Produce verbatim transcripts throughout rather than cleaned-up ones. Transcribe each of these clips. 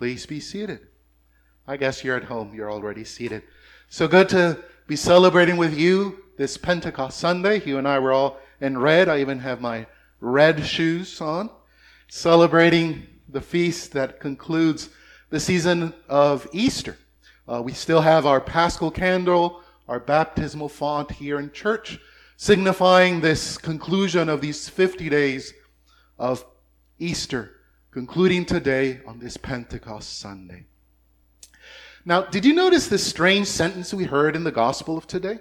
Please be seated. I guess you're at home. You're already seated. So good to be celebrating with you this Pentecost Sunday. You and I were all in red. I even have my red shoes on. Celebrating the feast that concludes the season of Easter. Uh, we still have our Paschal candle, our baptismal font here in church, signifying this conclusion of these fifty days of Easter, concluding today on this Pentecost Sunday. Now, did you notice this strange sentence we heard in the gospel of today?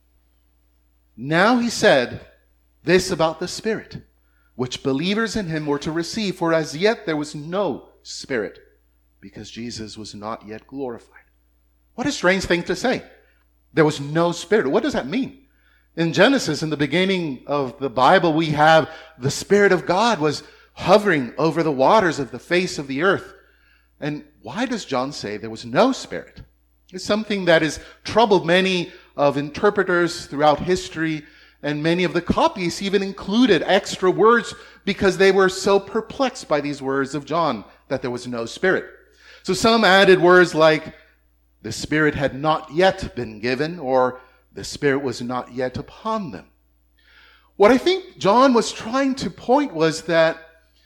Now he said this about the Spirit, which believers in him were to receive, for as yet there was no Spirit, because Jesus was not yet glorified. What a strange thing to say. There was no Spirit. What does that mean? In Genesis, in the beginning of the Bible, we have the Spirit of God was hovering over the waters of the face of the earth. And why does John say there was no Spirit? It's something that has troubled many of interpreters throughout history, and many of the copies even included extra words because they were so perplexed by these words of John that there was no Spirit. So some added words like, the Spirit had not yet been given, or the Spirit was not yet upon them. What I think John was trying to point was that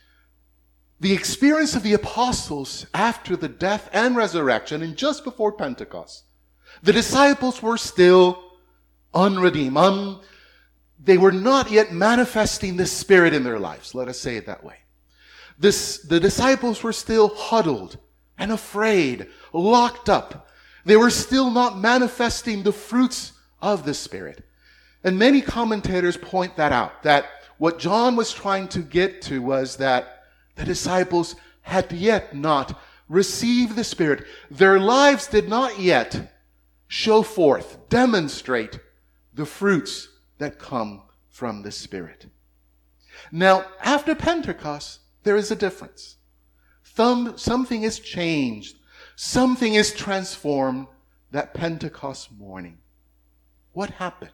the experience of the apostles after the death and resurrection and just before Pentecost, the disciples were still unredeemed. Un- they were not yet manifesting the Spirit in their lives. Let us say it that way. This, the disciples were still huddled and afraid, locked up. They were still not manifesting the fruits of the Spirit. And many commentators point that out, that what John was trying to get to was that the disciples had yet not received the Spirit. Their lives did not yet show forth, demonstrate the fruits that come from the Spirit. Now, after Pentecost, there is a difference. Some, something is changed. Something is transformed that Pentecost morning. What happened?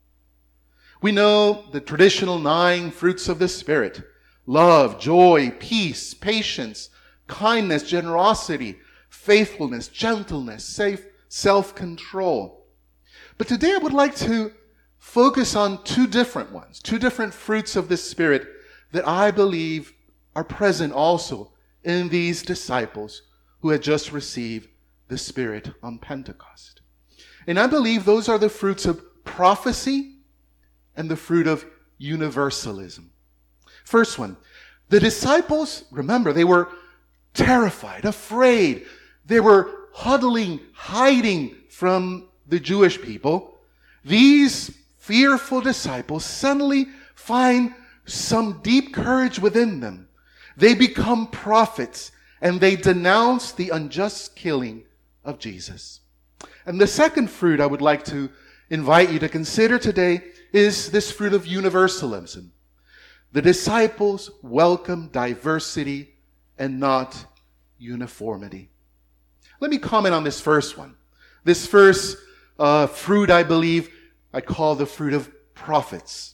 We know the traditional nine fruits of the Spirit: love, joy, peace, patience, kindness, generosity, faithfulness, gentleness, safe, self-control. But today I would like to focus on two different ones, two different fruits of the Spirit that I believe are present also in these disciples who had just received the Spirit on Pentecost. And I believe those are the fruits of prophecy and the fruit of universalism. First one, the disciples, remember, they were terrified, afraid. They were huddling, hiding from the Jewish people. These fearful disciples suddenly find some deep courage within them. They become prophets, and they denounce the unjust killing of Jesus. And the second fruit I would like to invite you to consider today is this fruit of universalism. The disciples welcome diversity and not uniformity. Let me comment on this first one. This first uh, fruit, I believe, I call the fruit of prophets.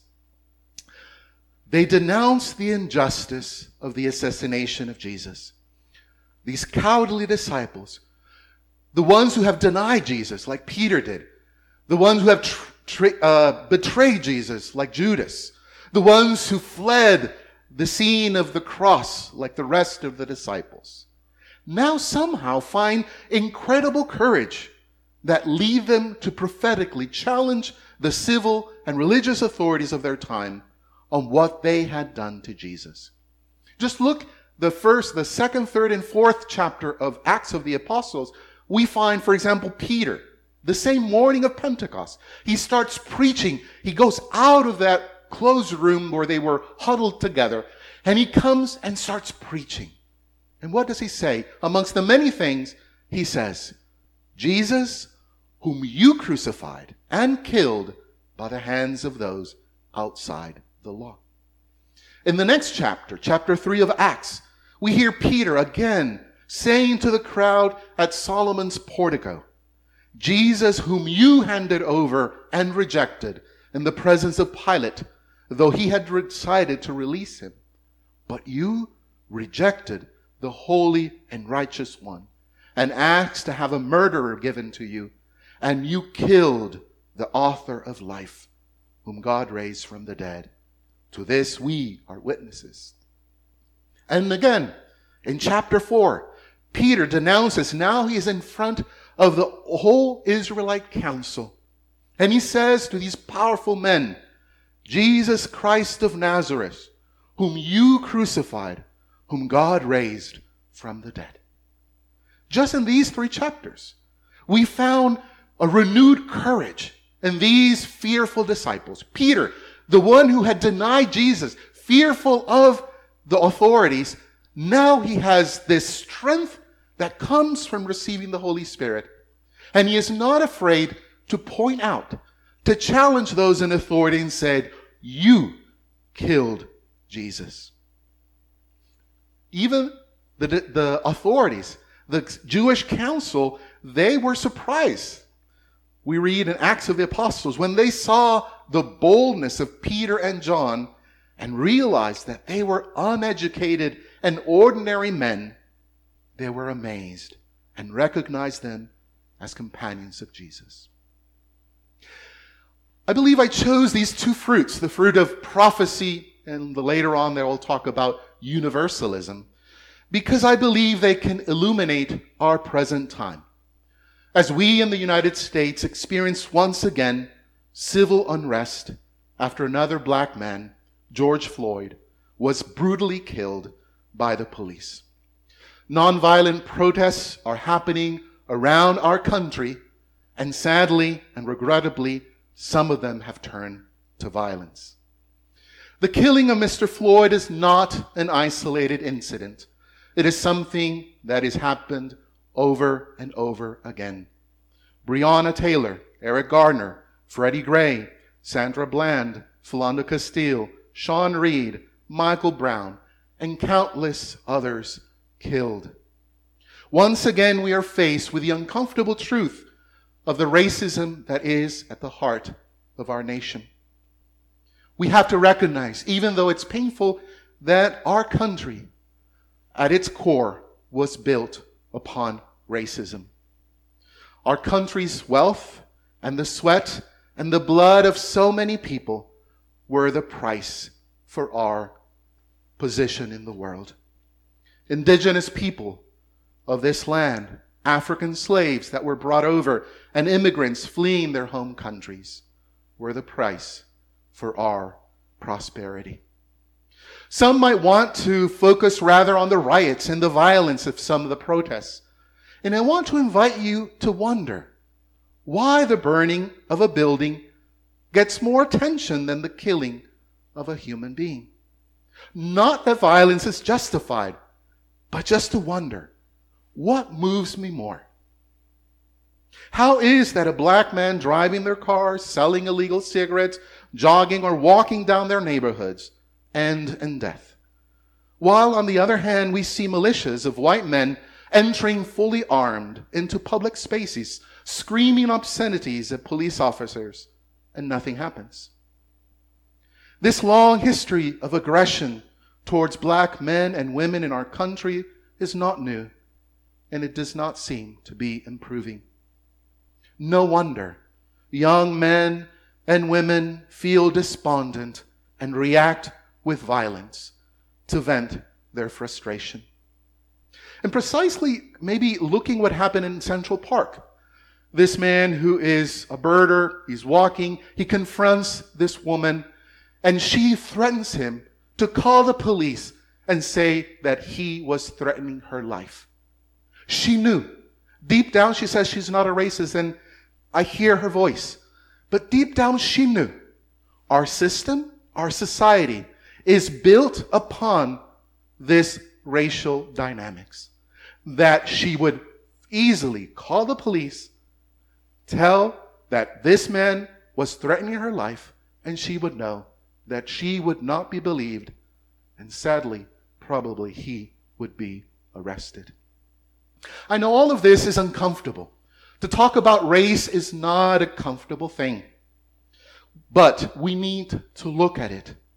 They denounce the injustice of the assassination of Jesus. These cowardly disciples, the ones who have denied Jesus, like Peter did, the ones who have tr- tr- uh, betrayed Jesus, like Judas, the ones who fled the scene of the cross, like the rest of the disciples, now somehow find incredible courage that lead them to prophetically challenge the civil and religious authorities of their time on what they had done to Jesus. Just look the first, the second, third, and fourth chapter of Acts of the Apostles. We find, for example, Peter, the same morning of Pentecost. He starts preaching. He goes out of that closed room where they were huddled together, and he comes and starts preaching. And what does he say? Amongst the many things, he says, Jesus, whom you crucified and killed by the hands of those outside the law. In the next chapter, chapter three of Acts, we hear Peter again saying to the crowd at Solomon's portico, Jesus, whom you handed over and rejected in the presence of Pilate, though he had decided to release him. But you rejected the the Holy and Righteous One, and asked to have a murderer given to you, and you killed the author of life, whom God raised from the dead. To this we are witnesses. And again, in chapter four, Peter denounces, now he is in front of the whole Israelite council. And he says to these powerful men, Jesus Christ of Nazareth, whom you crucified, whom God raised from the dead. Just in these three chapters, we found a renewed courage in these fearful disciples. Peter, the one who had denied Jesus, fearful of the authorities, now he has this strength that comes from receiving the Holy Spirit. And he is not afraid to point out, to challenge those in authority and said, you killed Jesus. Even the, the authorities, the Jewish council, they were surprised. We read in Acts of the Apostles, when they saw the boldness of Peter and John and realized that they were uneducated and ordinary men, they were amazed and recognized them as companions of Jesus. I believe I chose these two fruits, the fruit of prophecy, and later on they will talk about universalism, because I believe they can illuminate our present time. As we in the United States experience once again civil unrest after another black man, George Floyd, was brutally killed by the police. Nonviolent protests are happening around our country, and sadly and regrettably, some of them have turned to violence. The killing of Mister Floyd is not an isolated incident. It is something that has happened over and over again. Breonna Taylor, Eric Garner, Freddie Gray, Sandra Bland, Philando Castile, Sean Reed, Michael Brown, and countless others killed. Once again, we are faced with the uncomfortable truth of the racism that is at the heart of our nation. We have to recognize, even though it's painful, that our country, at its core, was built upon racism. Our country's wealth and the sweat and the blood of so many people were the price for our position in the world. Indigenous people of this land, African slaves that were brought over, and immigrants fleeing their home countries were the price for our prosperity. Some might want to focus rather on the riots and the violence of some of the protests. And I want to invite you to wonder why the burning of a building gets more attention than the killing of a human being. Not that violence is justified, but just to wonder, what moves me more? How is that a black man driving their cars, selling illegal cigarettes, jogging or walking down their neighborhoods, end in death? While on the other hand, we see militias of white men entering fully armed into public spaces, screaming obscenities at police officers, and nothing happens. This long history of aggression towards black men and women in our country is not new, and it does not seem to be improving. No wonder young men and women feel despondent and react with violence to vent their frustration. And precisely, maybe looking what happened in Central Park. This man who is a birder, he's walking, he confronts this woman, and she threatens him to call the police and say that he was threatening her life. She knew. Deep down, she says she's not a racist, and I hear her voice. But deep down, she knew. Our system, our society, is built upon this racial dynamics. That she would easily call the police, tell that this man was threatening her life, and she would know that she would not be believed, and sadly, probably he would be arrested. I know all of this is uncomfortable. To talk about race is not a comfortable thing. But we need to look at it.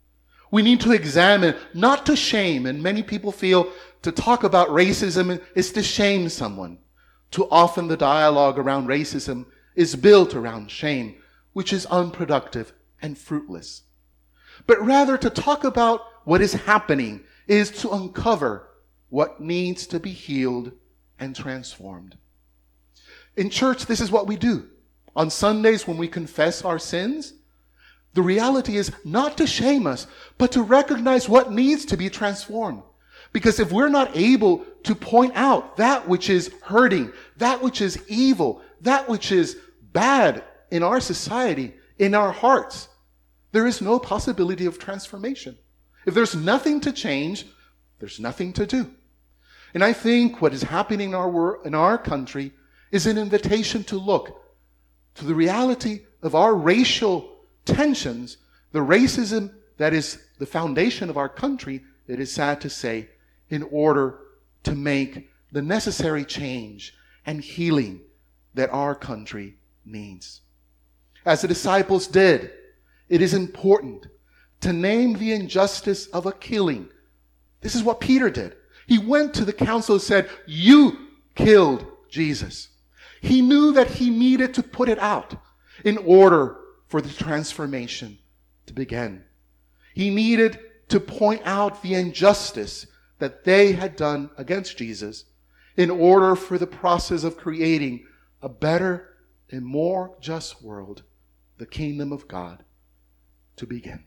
We need to examine, not to shame, and many people feel to talk about racism is to shame someone. Too often the dialogue around racism is built around shame, which is unproductive and fruitless. But rather to talk about what is happening is to uncover what needs to be healed and transformed. In church, this is what we do. On Sundays when we confess our sins, the reality is not to shame us, but to recognize what needs to be transformed. Because if we're not able to point out that which is hurting, that which is evil, that which is bad in our society, in our hearts, there is no possibility of transformation. If there's nothing to change, there's nothing to do. And I think what is happening in our world, in our country, is an invitation to look to the reality of our racial tensions, the racism that is the foundation of our country, it is sad to say, in order to make the necessary change and healing that our country needs. As the disciples did, it is important to name the injustice of a killing. This is what Peter did. He went to the council and said, "You killed Jesus." He knew that he needed to put it out in order for the transformation to begin. He needed to point out the injustice that they had done against Jesus in order for the process of creating a better and more just world, the kingdom of God, to begin.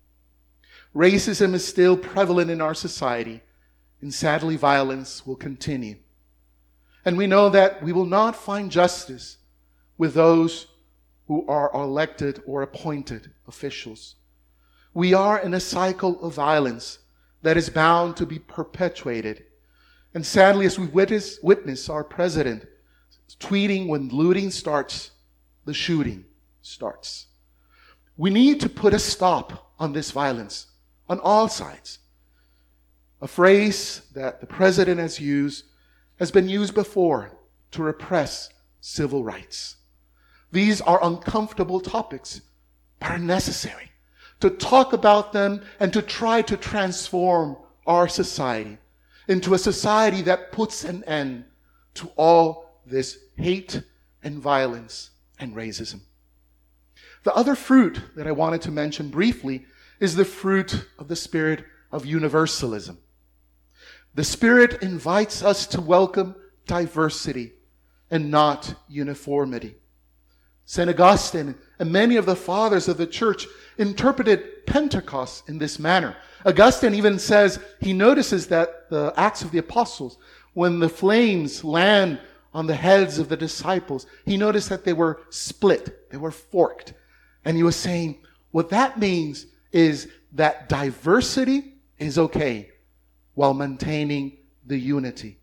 Racism is still prevalent in our society, and sadly violence will continue. And we know that we will not find justice with those who are elected or appointed officials. We are in a cycle of violence that is bound to be perpetuated. And sadly, as we witness, witness our president tweeting, "When looting starts, the shooting starts." We need to put a stop on this violence on all sides. A phrase that the president has used has been used before to repress civil rights. These are uncomfortable topics, but are necessary to talk about them and to try to transform our society into a society that puts an end to all this hate and violence and racism. The other fruit that I wanted to mention briefly is the fruit of the spirit of universalism. The Spirit invites us to welcome diversity and not uniformity. Saint Augustine and many of the fathers of the church interpreted Pentecost in this manner. Augustine even says he notices that the Acts of the Apostles, when the flames land on the heads of the disciples, he noticed that they were split, they were forked. And he was saying, what that means is that diversity is okay while maintaining the unity.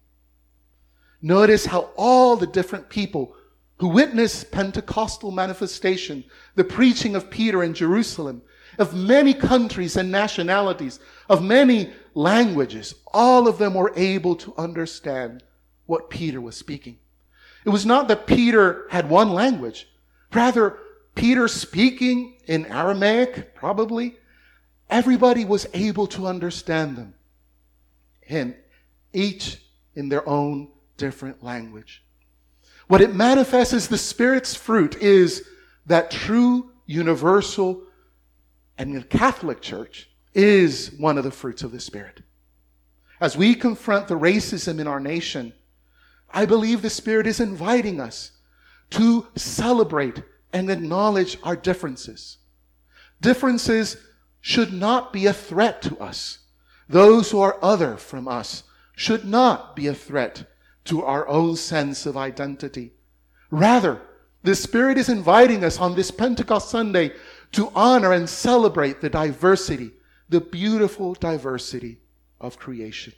Notice how all the different people who witnessed Pentecostal manifestation, the preaching of Peter in Jerusalem, of many countries and nationalities, of many languages, all of them were able to understand what Peter was speaking. It was not that Peter had one language. Rather, Peter speaking in Aramaic, probably, everybody was able to understand them. And each in their own different language. What it manifests as the Spirit's fruit is that true, universal, and the Catholic Church is one of the fruits of the Spirit. As we confront the racism in our nation, I believe the Spirit is inviting us to celebrate and acknowledge our differences. Differences should not be a threat to us. Those who are other from us should not be a threat to our own sense of identity. Rather, the Spirit is inviting us on this Pentecost Sunday to honor and celebrate the diversity, the beautiful diversity of creation.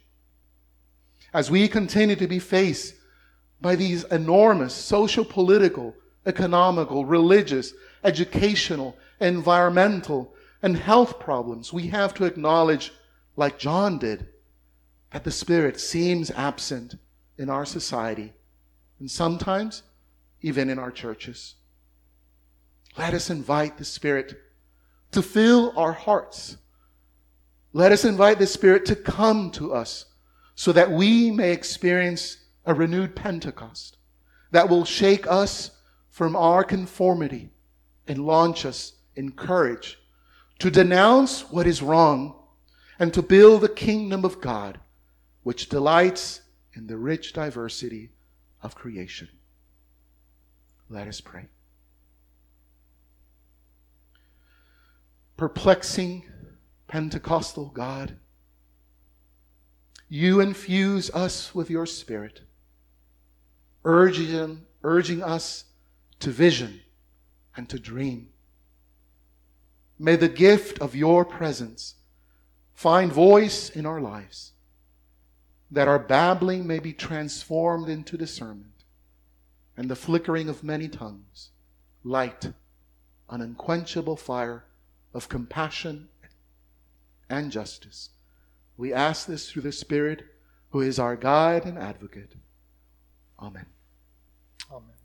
As we continue to be faced by these enormous social, political, economical, religious, educational, environmental, and health problems, we have to acknowledge, like John did, that the Spirit seems absent in our society, and sometimes even in our churches. Let us invite the Spirit to fill our hearts Let us invite the Spirit to come to us so that we may experience a renewed Pentecost that will shake us from our conformity and launch us in courage to denounce what is wrong and to build the kingdom of God, which delights in the rich diversity of creation. Let us pray. Perplexing Pentecostal God, you infuse us with your Spirit, urging, urging us to vision and to dream. May the gift of your presence find voice in our lives, that our babbling may be transformed into discernment, and the flickering of many tongues light an unquenchable fire of compassion and justice. We ask this through the Spirit, who is our guide and advocate. Amen. Amen.